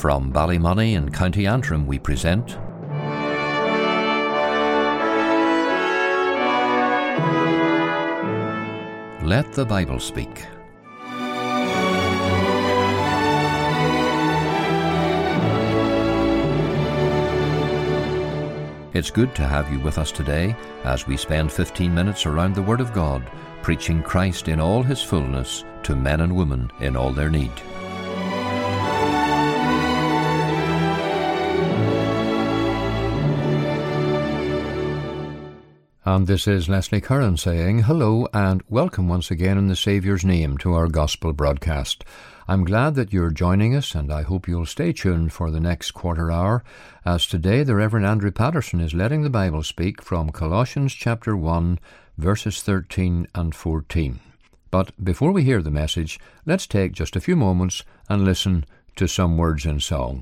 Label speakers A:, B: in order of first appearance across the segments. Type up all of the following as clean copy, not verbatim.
A: From Ballymoney in County Antrim we present Let the Bible Speak. It's good to have you with us today as we spend 15 minutes around the Word of God, preaching Christ in all His fullness to men and women in all their need. And this is Leslie Curran saying hello and welcome once again in the Saviour's name to our Gospel broadcast. I'm glad that you're joining us, and I hope you'll stay tuned for the next quarter hour, as today the Reverend Andrew Patterson is letting the Bible speak from Colossians chapter 1, verses 13 and 14. But before we hear the message, let's take just a few moments and listen to some words in song.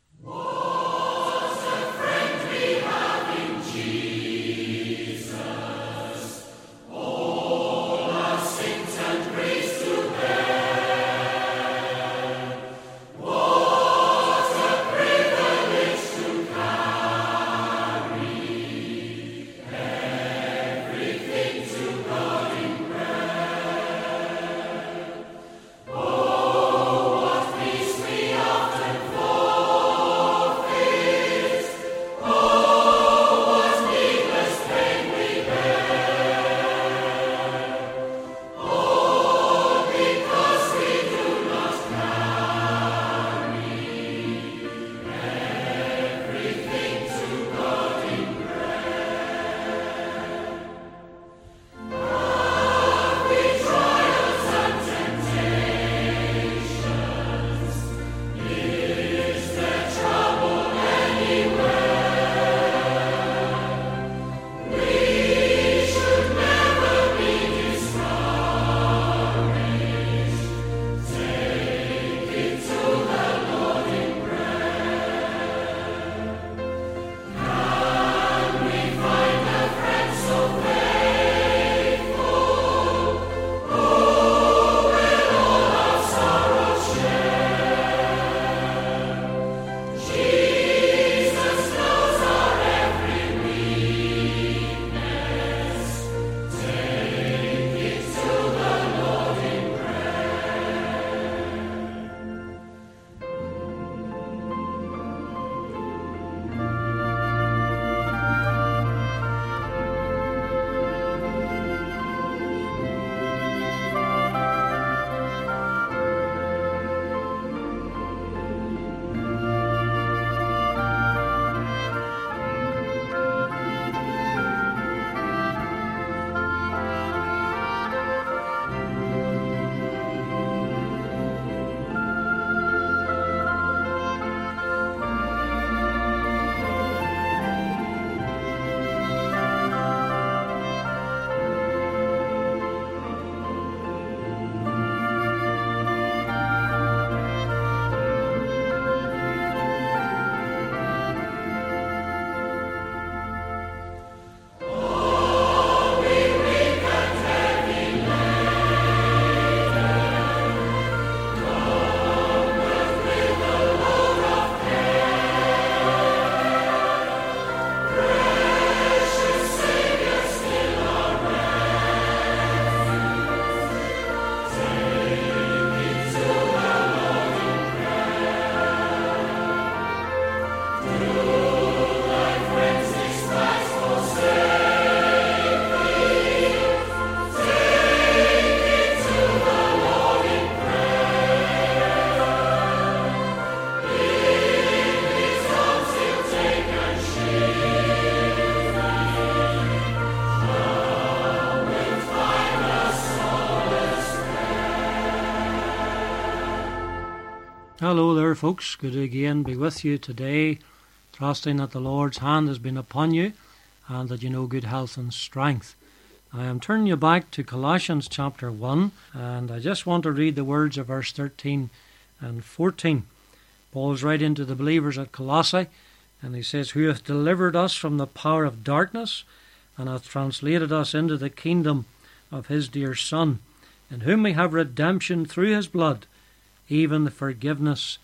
B: Hello there, folks. Good to again be with you today, trusting that the Lord's hand has been upon you and that you know good health and strength. I am turning you back to Colossians chapter 1, and I just want to read the words of verse 13 and 14. Paul's writing to the believers at Colossae, and he says, "Who hath delivered us from the power of darkness, and hath translated us into the kingdom of his dear Son, in whom we have redemption through his blood, even the forgiveness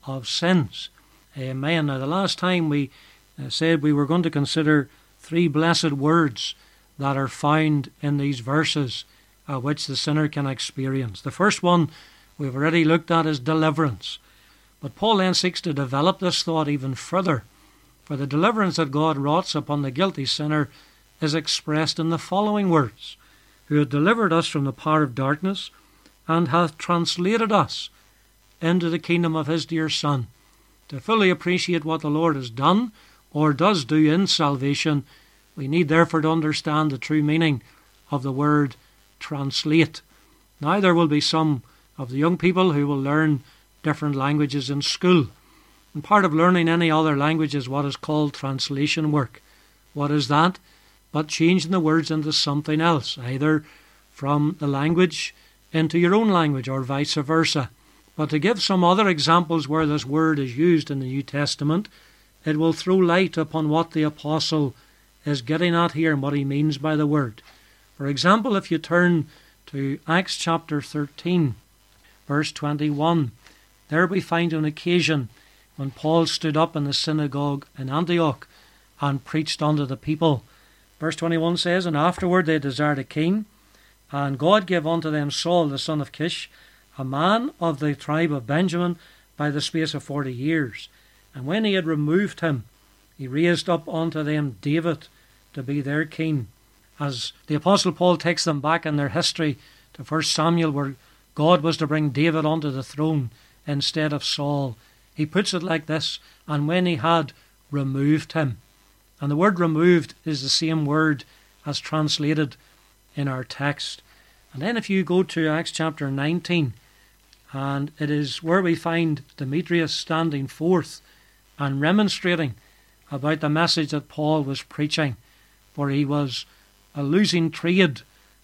B: of sins. Amen. Now, the last time we said we were going to consider 3 blessed words that are found in these verses which the sinner can experience. The first one we've already looked at is deliverance. But Paul then seeks to develop this thought even further. For the deliverance that God wrought upon the guilty sinner is expressed in the following words: who hath delivered us from the power of darkness, and hath translated us into the kingdom of his dear Son. To fully appreciate what the Lord has done, or does do in salvation, we need therefore to understand the true meaning of the word translate. Now there will be some of the young people who will learn different languages in school. And part of learning any other language is what is called translation work. What is that? But changing the words into something else, either from the language into your own language or vice versa. But to give some other examples where this word is used in the New Testament, it will throw light upon what the apostle is getting at here and what he means by the word. For example, if you turn to Acts chapter 13, verse 21, there we find an occasion when Paul stood up in the synagogue in Antioch and preached unto the people. Verse 21 says, and afterward they desired a king, and God gave unto them Saul the son of Kish, a man of the tribe of Benjamin, by the space of 40 years. And when he had removed him, he raised up unto them David to be their king. As the Apostle Paul takes them back in their history to 1 Samuel, where God was to bring David onto the throne instead of Saul, he puts it like this: and when he had removed him. And the word removed is the same word as translated in our text. And then if you go to Acts chapter 19, and it is where we find Demetrius standing forth and remonstrating about the message that Paul was preaching, for he was a losing trade,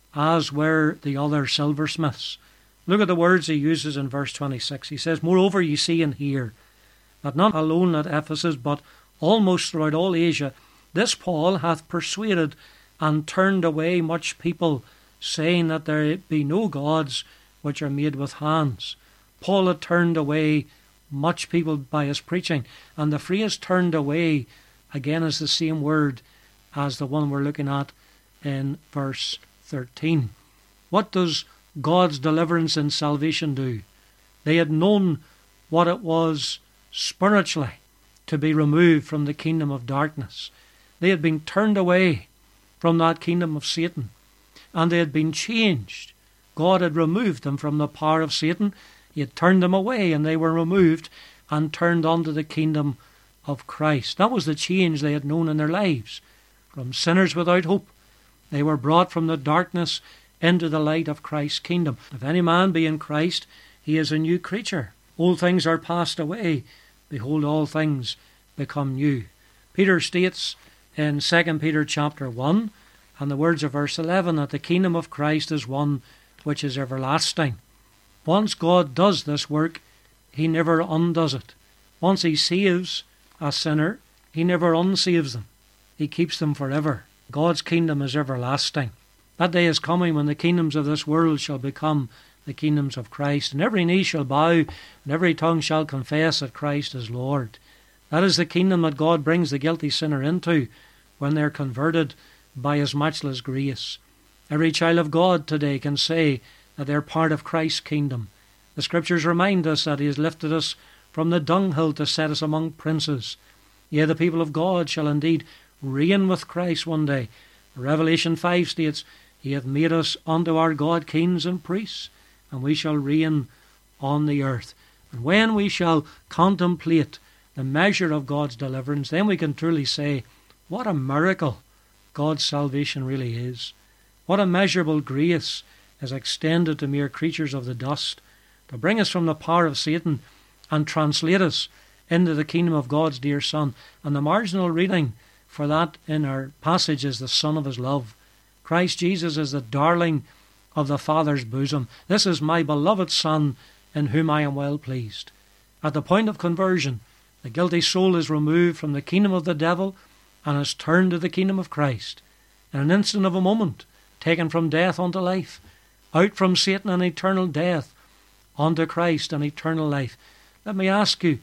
B: as were the other silversmiths. Look at the words he uses in verse 26. He says, moreover ye see and hear, that not alone at Ephesus, but almost throughout all Asia, this Paul hath persuaded and turned away much people, saying that there be no gods which are made with hands. Paul had turned away much people by his preaching, and the phrase turned away again is the same word as the one we're looking at in verse 13. What does God's deliverance and salvation do? They had known what it was spiritually to be removed from the kingdom of darkness. They had been turned away from that kingdom of Satan, and they had been changed. God had removed them from the power of Satan. He had turned them away, and they were removed and turned onto the kingdom of Christ. That was the change they had known in their lives. From sinners without hope, they were brought from the darkness into the light of Christ's kingdom. If any man be in Christ, he is a new creature. Old things are passed away. Behold, all things become new. Peter states in 2 Peter chapter 1, and the words of verse 11, that the kingdom of Christ is one which is everlasting. Once God does this work, he never undoes it. Once he saves a sinner, he never unsaves them. He keeps them forever. God's kingdom is everlasting. That day is coming when the kingdoms of this world shall become the kingdoms of Christ, and every knee shall bow, and every tongue shall confess that Christ is Lord. That is the kingdom that God brings the guilty sinner into when they're converted by his matchless grace. Every child of God today can say that they're part of Christ's kingdom. The Scriptures remind us that he has lifted us from the dunghill to set us among princes. Yea, the people of God shall indeed reign with Christ one day. Revelation 5 states, he hath made us unto our God kings and priests, and we shall reign on the earth. And when we shall contemplate the measure of God's deliverance, then we can truly say, what a miracle God's salvation really is. What immeasurable grace is extended to mere creatures of the dust to bring us from the power of Satan and translate us into the kingdom of God's dear Son. And the marginal reading for that in our passage is the Son of his love. Christ Jesus is the darling of the Father's bosom. This is my beloved Son, in whom I am well pleased. At the point of conversion, the guilty soul is removed from the kingdom of the devil and is turned to the kingdom of Christ. In an instant of a moment, taken from death unto life, out from Satan and eternal death, unto Christ and eternal life. Let me ask you,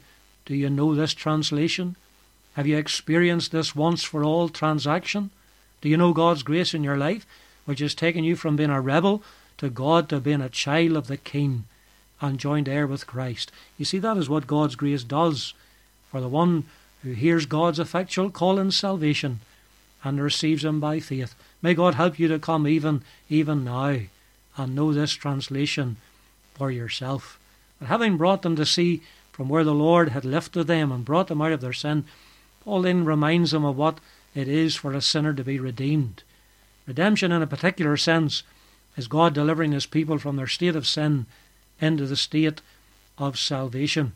B: Do you know this translation? Have you experienced this once for all transaction? Do you know God's grace in your life, which has taken you from being a rebel to God to being a child of the King and joined heir with Christ? You see, that is what God's grace does for the one who hears God's effectual call in salvation and receives him by faith. May God help you to come even now and know this translation for yourself. But having brought them to see from where the Lord had lifted them and brought them out of their sin, Paul then reminds them of what it is for a sinner to be redeemed. Redemption in a particular sense is God delivering his people from their state of sin into the state of salvation.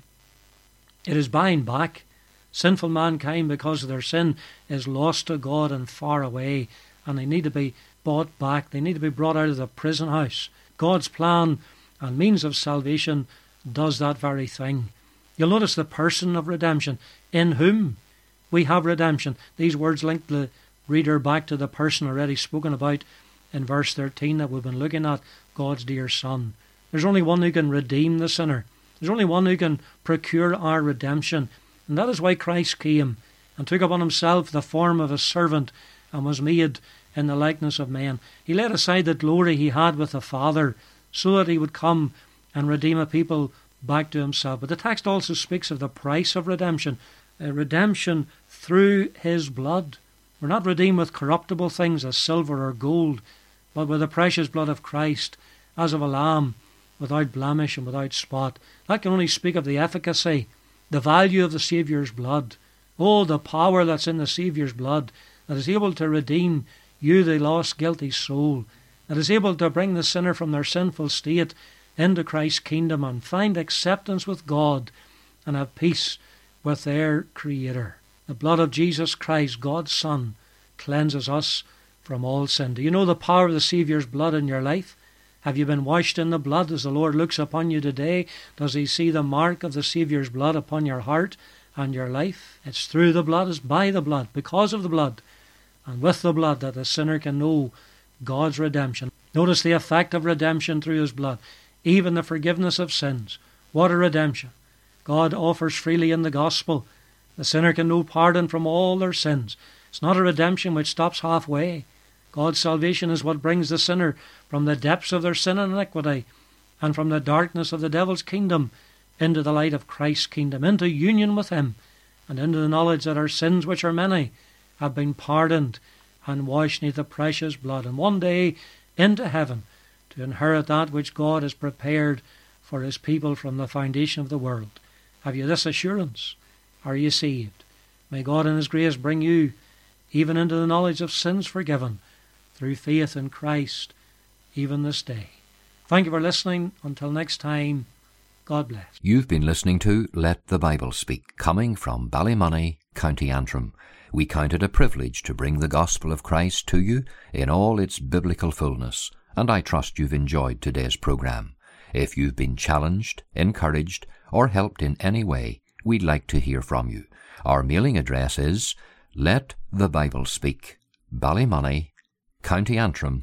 B: It is buying back. Sinful mankind, because of their sin, is lost to God and far away, and they need to be bought back. They need to be brought out of the prison house. God's plan and means of salvation does that very thing. You'll notice the person of redemption, in whom we have redemption. These words link the reader back to the person already spoken about in verse 13 that we've been looking at, God's dear Son. There's only one who can redeem the sinner. There's only one who can procure our redemption. And that is why Christ came and took upon himself the form of a servant and was made in the likeness of men. He laid aside the glory he had with the Father so that he would come and redeem a people back to himself. But the text also speaks of the price of redemption, redemption through his blood. We're not redeemed with corruptible things as silver or gold, but with the precious blood of Christ, as of a lamb, without blemish and without spot. That can only speak of the efficacy, the value of the Saviour's blood. Oh, the power that's in the Saviour's blood, that is able to redeem you, the lost, guilty soul, that is able to bring the sinner from their sinful state into Christ's kingdom and find acceptance with God and have peace with their Creator. The blood of Jesus Christ, God's Son, cleanses us from all sin. Do you know the power of the Saviour's blood in your life? Have you been washed in the blood? As the Lord looks upon you today, does he see the mark of the Saviour's blood upon your heart and your life? It's through the blood, it's by the blood, because of the blood, and with the blood that the sinner can know God's redemption. Notice the effect of redemption through his blood, even the forgiveness of sins. What a redemption God offers freely in the gospel. The sinner can know pardon from all their sins. It's not a redemption which stops halfway. God's salvation is what brings the sinner from the depths of their sin and iniquity and from the darkness of the devil's kingdom into the light of Christ's kingdom, into union with him, and into the knowledge that our sins, which are many, have been pardoned and washed neath the precious blood, and one day into heaven to inherit that which God has prepared for his people from the foundation of the world. Have you this assurance? Are you saved? May God in his grace bring you even into the knowledge of sins forgiven through faith in Christ even this day. Thank you for listening. Until next time, God bless.
A: You've been listening to Let the Bible Speak, coming from Ballymoney, County Antrim. We count it a privilege to bring the gospel of Christ to you in all its biblical fullness, and I trust you've enjoyed today's program. If you've been challenged, encouraged, or helped in any way, we'd like to hear from you. Our mailing address is Let the Bible Speak, Ballymoney, County Antrim,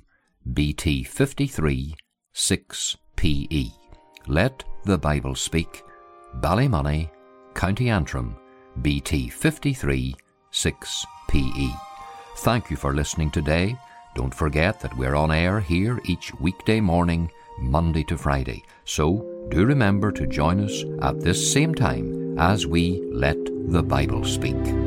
A: BT 53 6PE. Let the Bible Speak, Ballymoney, County Antrim, BT 53 6PE. Thank you for listening today. Don't forget that we're on air here each weekday morning, Monday to Friday. So do remember to join us at this same time as we Let the Bible Speak.